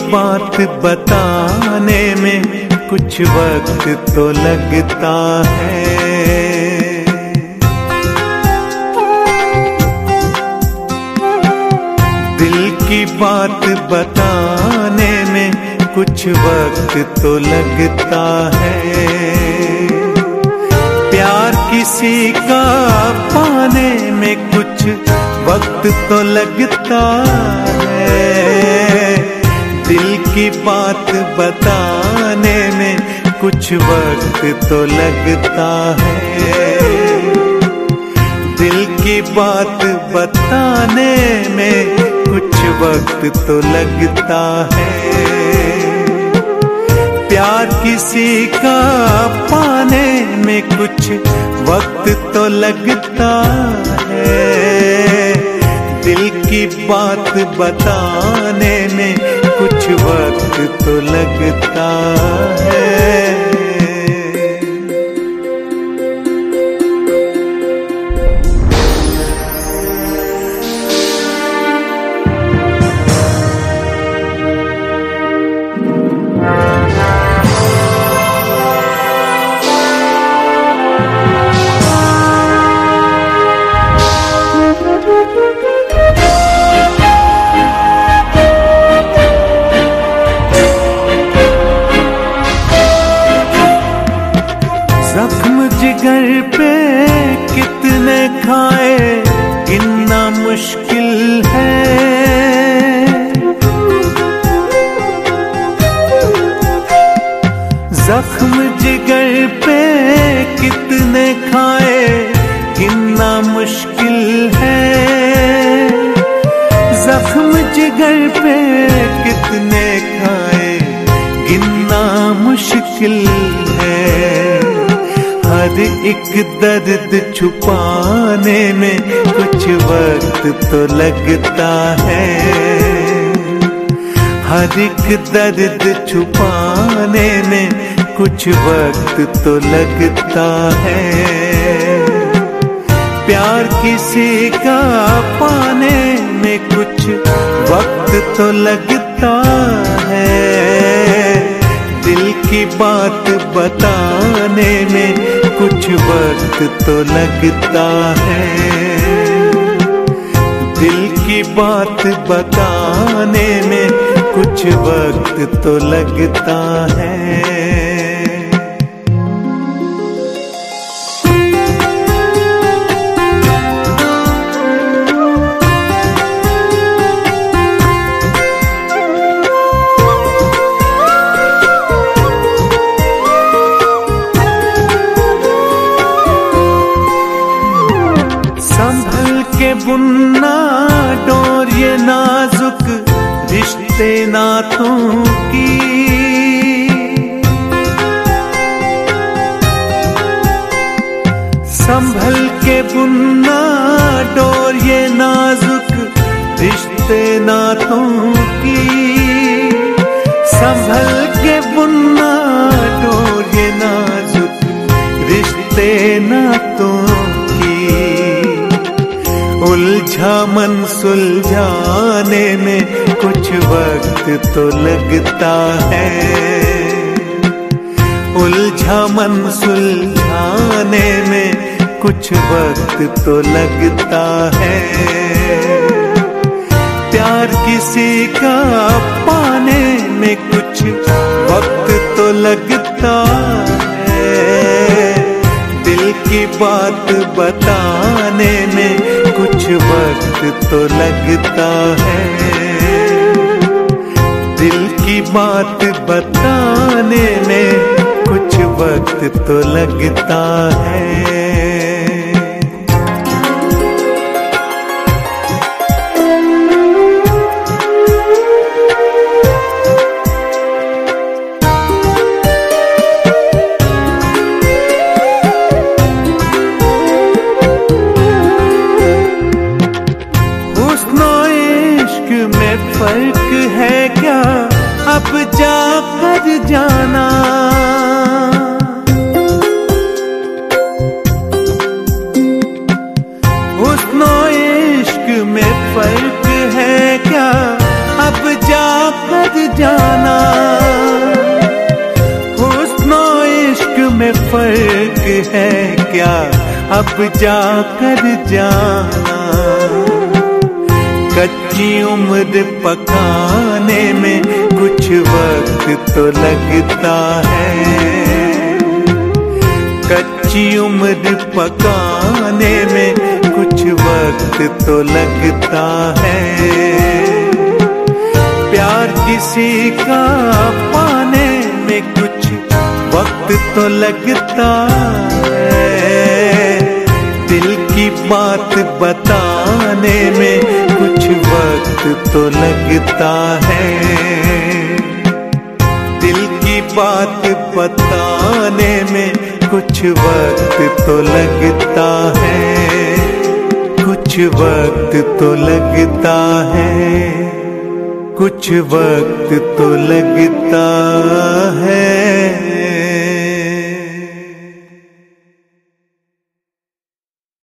बात बताने में कुछ वक्त तो लगता है। दिल की बात बताने में कुछ वक्त तो लगता है। प्यार किसी का पाने में कुछ वक्त तो लगता है। दिल की बात बताने में कुछ वक्त तो लगता है। दिल की बात बताने में कुछ वक्त तो लगता है। प्यार किसी का पाने में कुछ वक्त तो लगता है। दिल की बात बताने में कुछ वक्त तो लगता है। जख्म जिगर पे कितने खाए गिनना मुश्किल है। जख्म जिगर पे कितने खाए गिनना मुश्किल है। जख्म जिगर पे कितने खाए गिनना मुश्किल है। हर एक दर्द छुपाने में कुछ वक्त तो लगता है। हर एक दर्द छुपाने में कुछ वक्त तो लगता है। प्यार किसी का पाने में कुछ वक्त तो लगता है। दिल की बात बताने में कुछ वक्त तो लगता है। दिल की बात बताने में कुछ वक्त तो लगता है। संभल के बुनना डोर ये नाजुक रिश्ते नातों की। संभल के बुनना डोर ये नाजुक रिश्ते नातों की। संभल के बुनना डोर ये नाजुक रिश्ते नातों की। उलझा मन सुलझाने में कुछ वक्त तो लगता है। उलझा मन सुलझाने में कुछ वक्त तो लगता है। प्यार किसी का पाने में कुछ वक्त तो लगता है। दिल की बात बताने में कुछ वक्त तो लगता है। दिल की बात बताने में कुछ वक्त तो लगता है। फर्क है क्या अब जाकर जाना। है क्या अब जाकर जाना। कच्ची उम्र पकाने में कुछ वक्त तो लगता है। कच्ची उम्र पकाने में कुछ वक्त तो लगता है। प्यार किसी का पाने में कुछ वक्त तो लगता है। दिल की बात बताने में कुछ वक्त तो लगता है। दिल की बात बताने में कुछ वक्त तो लगता है। कुछ वक्त तो लगता है। कुछ वक्त तो लगता है।